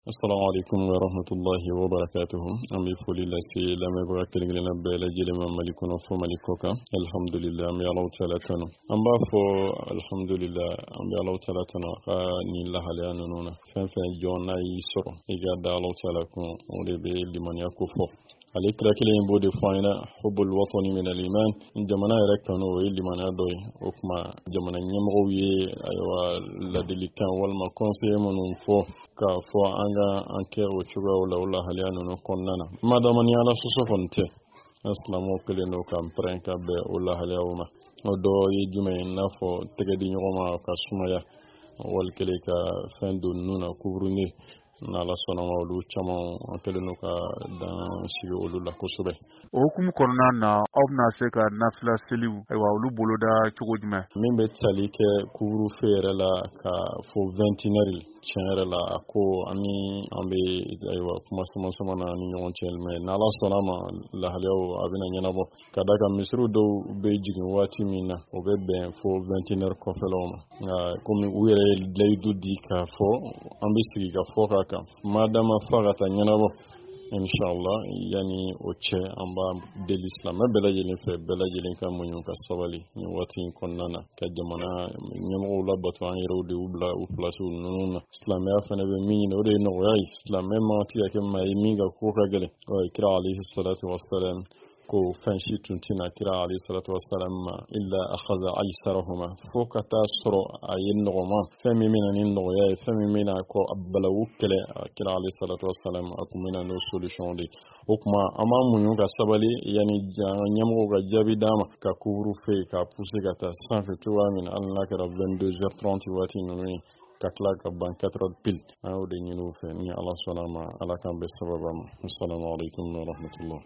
Assalamu alaikum wa rahmatullahi wa barakatuhu. An bɛ foli lase lamɛnbaga kelen-kelenna bɛɛ lajɛlen ma Mali kɔnɔ fɔ Mali kɔ kan. Alhamdulillah an bɛ Alahu taala tanu. An b'a fɔ alhamdulillah an bɛ Alahu taala tanu a ka nin lahalaya ninnu na. Fɛn fɛn jɔn n'a y'i sɔrɔ i ka da Alahu taala kun o de bɛ limaniya ko fɔ. Ale kira kelen in b'o de fɔ an ɲɛna hubbul watani min al-iman. Jamana yɛrɛ kanu o ye limaniya dɔ ye. O kuma jamana ɲɛmɔgɔw ye ayiwa ladilikan walima conseil minnu fɔ k'a fɔ an ka an kɛ o cogoyaw la o lahalaya ninnu kɔnɔna na. Madama ni Ala sɔsɔ kɔni tɛ an silamɛw kelen don k'an pɛrɛn ka bɛn o lahalayaw ma. O dɔ ye jumɛn ye i n'a fɔ tɛgɛ di ɲɔgɔn ma ka sumaya wali kelen ka fɛn don nun na couvre-nez n'Ala sɔnna ma olu caman an kɛlen don ka dan sigi olu la kosɛbɛ. O hukumu kɔnɔna na aw bɛna se ka nafila seliw ayiwa olu boloda cogo jumɛn? Min bɛ tali kɛ couvre-feu yɛrɛ la ka fo 21 tiɲɛ yɛrɛ la a ko ani an bɛ ayiwa kuma sama na ni ɲɔgɔn cɛ mais n'Ala sɔnna ma lahalayaw a bɛna ɲɛnabɔ ka da kan misiri dɔw bɛ jigin waati min na o bɛ bɛn fo 21 kɔfɛlaw ma nka komi u yɛrɛ ye layidu di k'a fɔ an bɛ sigi ka fɔ k'a kan madama fa ka taa ɲɛnabɔ inshallah yani o cɛ an b'a deli silamɛ bɛɛ lajɛlen fɛ bɛɛ lajɛlen ka muɲu ka sabali nin waati in kɔnɔna na ka jamana ɲɛmɔgɔw labato an yɛrɛw de u bila u pilasiw ninnu na silamɛya fana bɛ min ɲini o de ye nɔgɔya ye silamɛ man ti ka kɛ maa ye min ka ko ka gɛlɛn kira alayhi salatu wassalam ko fɛn si tun tɛna kira alayhi salatu wassalam ma illa akhadha aysarahuma fo ka taa sɔrɔ a ye nɔgɔma fɛn min bɛna ni nɔgɔya ye fɛn min bɛna kɔ a balawu kɛlɛ kira alayhi salatu wassalam a kun bɛna n'o solution de o kuma an b'a muɲu ka sabali yani ɲɛmɔgɔw ka jaabi d'a ma ka couvre-feu ka pousser ka taa sanfɛ cogoya min na hali n'a kɛra 22h30 waati ninnu ye ka tila ka ban 4h pile an y'o de ɲini u fɛ ni Ala sɔnna ma Ala k'an bɛn sababa ma. Assalamu alaikum wa rahmatullah.